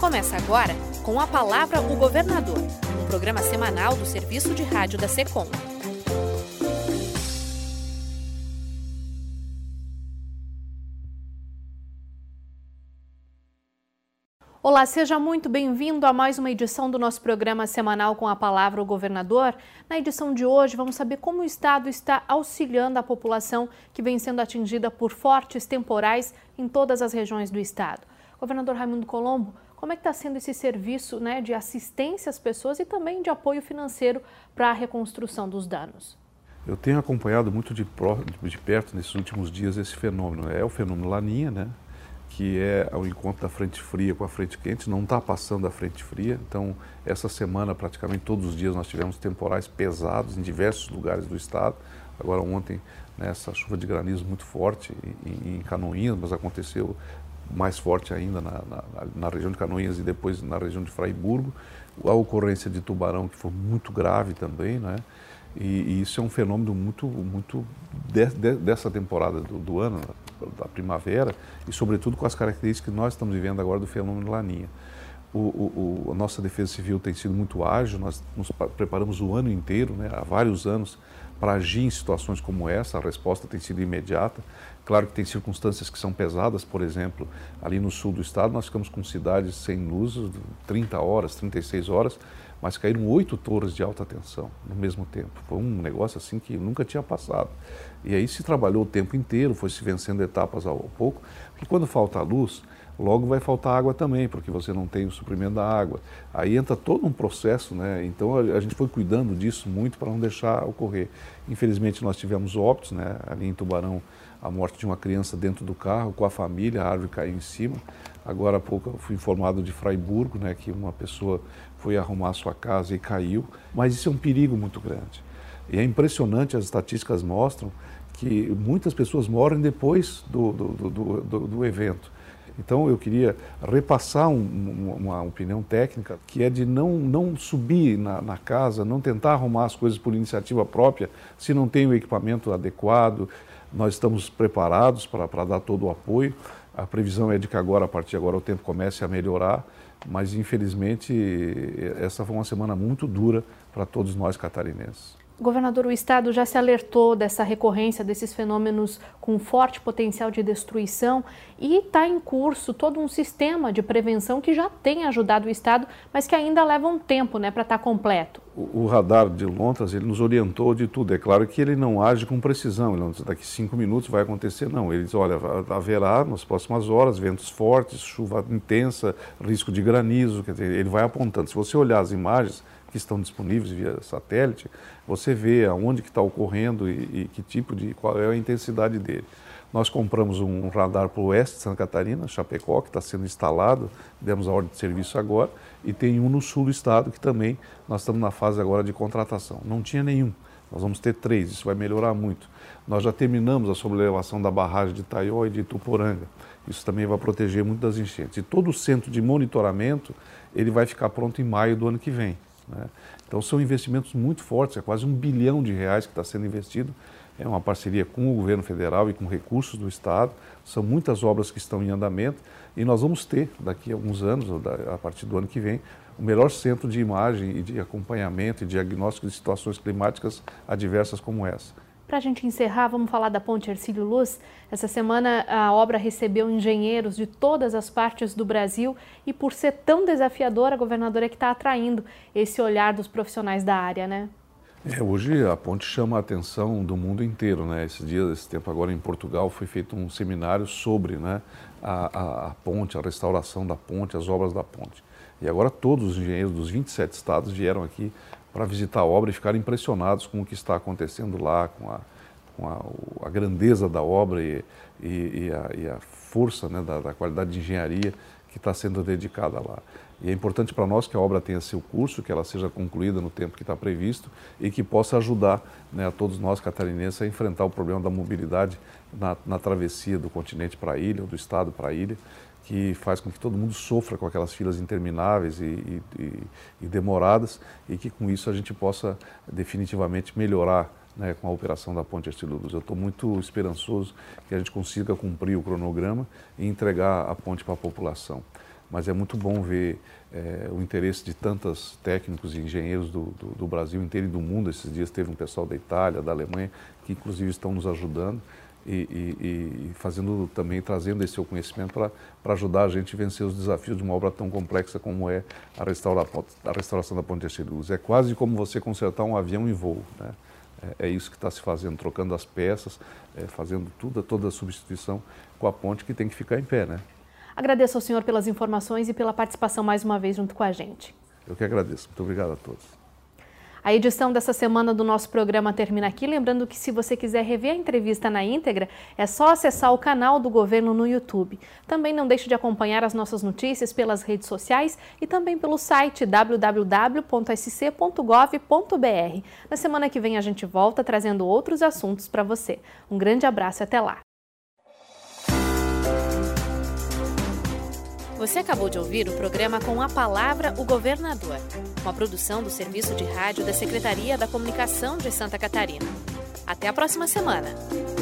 Começa agora com a Palavra o Governador, um programa semanal do Serviço de Rádio da SECOM. Olá, seja muito bem-vindo a mais uma edição do nosso programa semanal com a Palavra o Governador. Na edição de hoje, vamos saber como o Estado está auxiliando a população que vem sendo atingida por fortes temporais em todas as regiões do Estado. Governador Raimundo Colombo, como é que está sendo esse serviço, de assistência às pessoas e também de apoio financeiro para a reconstrução dos danos? Eu tenho acompanhado muito de perto nesses últimos dias esse fenômeno. É o fenômeno Laninha, que é o encontro da frente fria com a frente quente, não está passando a frente fria. Então, essa semana, praticamente todos os dias, nós tivemos temporais pesados em diversos lugares do estado. Agora, ontem, essa chuva de granizo muito forte em Canoinhas, mas aconteceu mais forte ainda na região de Canoinhas e depois na região de Fraiburgo. A ocorrência de Tubarão, que foi muito grave também, E isso é um fenômeno muito dessa temporada do ano, da primavera, e sobretudo com as características que nós estamos vivendo agora do fenômeno Laninha. A nossa Defesa Civil tem sido muito ágil, nós nos preparamos o ano inteiro, há vários anos, para agir em situações como essa. A resposta tem sido imediata. Claro que tem circunstâncias que são pesadas, por exemplo, ali no sul do estado nós ficamos com cidades sem luz 30 horas, 36 horas, mas caíram 8 torres de alta tensão no mesmo tempo. Foi um negócio assim que nunca tinha passado. E aí se trabalhou o tempo inteiro, foi se vencendo etapas ao pouco, porque quando falta a luz, logo vai faltar água também, porque você não tem o suprimento da água. Aí entra todo um processo, Então a gente foi cuidando disso muito para não deixar ocorrer. Infelizmente nós tivemos óbitos, Ali em Tubarão, a morte de uma criança dentro do carro, com a família, a árvore caiu em cima. Agora há pouco eu fui informado de Fraiburgo, que uma pessoa foi arrumar a sua casa e caiu. Mas isso é um perigo muito grande. E é impressionante, as estatísticas mostram que muitas pessoas morrem depois do evento. Então eu queria repassar uma opinião técnica, que é de não subir na casa, não tentar arrumar as coisas por iniciativa própria, se não tem o equipamento adequado. Nós estamos preparados para dar todo o apoio. A previsão é de que a partir de agora o tempo comece a melhorar, mas infelizmente essa foi uma semana muito dura para todos nós catarinenses. Governador, o Estado já se alertou dessa recorrência desses fenômenos com forte potencial de destruição e está em curso todo um sistema de prevenção que já tem ajudado o Estado, mas que ainda leva um tempo para estar completo. O radar de Lontras, ele nos orientou de tudo. É claro que ele não age com precisão, ele não diz daqui 5 minutos vai acontecer, não. Ele diz, olha, haverá nas próximas horas ventos fortes, chuva intensa, risco de granizo, quer dizer, ele vai apontando. Se você olhar as imagens que estão disponíveis via satélite, você vê aonde que está ocorrendo e que tipo qual é a intensidade dele. Nós compramos um radar para o oeste de Santa Catarina, Chapecó, que está sendo instalado, demos a ordem de serviço agora, e tem um no sul do estado que também nós estamos na fase agora de contratação. Não tinha nenhum, nós vamos ter 3, isso vai melhorar muito. Nós já terminamos a sobrelevação da barragem de Itaió e de Ituporanga, isso também vai proteger muito das enchentes. E todo o centro de monitoramento, ele vai ficar pronto em maio do ano que vem. Então são investimentos muito fortes, é quase R$1 bilhão que está sendo investido, é uma parceria com o governo federal e com recursos do estado, são muitas obras que estão em andamento e nós vamos ter daqui a alguns anos, a partir do ano que vem, o melhor centro de imagem e de acompanhamento e diagnóstico de situações climáticas adversas como essa. Para a gente encerrar, vamos falar da Ponte Hercílio Luz. Essa semana a obra recebeu engenheiros de todas as partes do Brasil e por ser tão desafiadora, a governadora é que está atraindo esse olhar dos profissionais da área, Hoje a ponte chama a atenção do mundo inteiro, Esse tempo agora em Portugal foi feito um seminário sobre a ponte, a restauração da ponte, as obras da ponte. E agora todos os engenheiros dos 27 estados vieram aqui para visitar a obra e ficar impressionados com o que está acontecendo lá, com a grandeza da obra e a força da qualidade de engenharia que está sendo dedicada lá. E é importante para nós que a obra tenha seu curso, que ela seja concluída no tempo que está previsto e que possa ajudar a todos nós catarinenses a enfrentar o problema da mobilidade na travessia do continente para a ilha, ou do estado para a ilha, que faz com que todo mundo sofra com aquelas filas intermináveis e demoradas e que com isso a gente possa definitivamente melhorar com a operação da Ponte Hercílio Luz. Eu estou muito esperançoso que a gente consiga cumprir o cronograma e entregar a ponte para a população. mas é muito bom ver o interesse de tantos técnicos e engenheiros do Brasil inteiro e do mundo. Esses dias teve um pessoal da Itália, da Alemanha, que inclusive estão nos ajudando e fazendo também, trazendo esse seu conhecimento para ajudar a gente a vencer os desafios de uma obra tão complexa como é a restauração da Ponte Açu. É quase como você consertar um avião em voo, né? É isso que está se fazendo, trocando as peças, fazendo toda a substituição com a ponte, que tem que ficar em pé, né? Agradeço ao senhor pelas informações e pela participação mais uma vez junto com a gente. Eu que agradeço. Muito obrigado a todos. A edição dessa semana do nosso programa termina aqui. Lembrando que se você quiser rever a entrevista na íntegra, é só acessar o canal do Governo no YouTube. Também não deixe de acompanhar as nossas notícias pelas redes sociais e também pelo site www.sc.gov.br. Na semana que vem a gente volta trazendo outros assuntos para você. Um grande abraço e até lá. Você acabou de ouvir o programa Com a Palavra, o Governador, uma produção do Serviço de Rádio da Secretaria da Comunicação de Santa Catarina. Até a próxima semana!